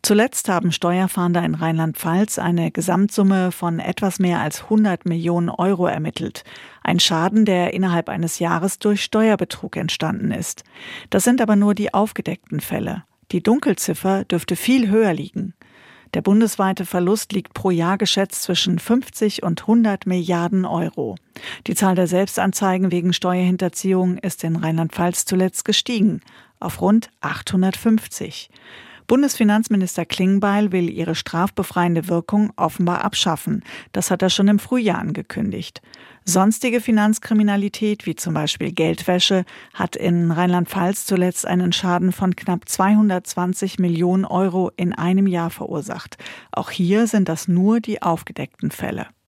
Zuletzt haben Steuerfahnder in Rheinland-Pfalz eine Gesamtsumme von etwas mehr als 100 Millionen Euro ermittelt. Ein Schaden, der innerhalb eines Jahres durch Steuerbetrug entstanden ist. Das sind aber nur die aufgedeckten Fälle. Die Dunkelziffer dürfte viel höher liegen. Der bundesweite Verlust liegt pro Jahr geschätzt zwischen 50 und 100 Milliarden Euro. Die Zahl der Selbstanzeigen wegen Steuerhinterziehung ist in Rheinland-Pfalz zuletzt gestiegen auf rund 850. Bundesfinanzminister Klingbeil will ihre strafbefreiende Wirkung offenbar abschaffen. Das hat er schon im Frühjahr angekündigt. Sonstige Finanzkriminalität, wie zum Beispiel Geldwäsche, hat in Rheinland-Pfalz zuletzt einen Schaden von knapp 220 Millionen Euro in einem Jahr verursacht. Auch hier sind das nur die aufgedeckten Fälle.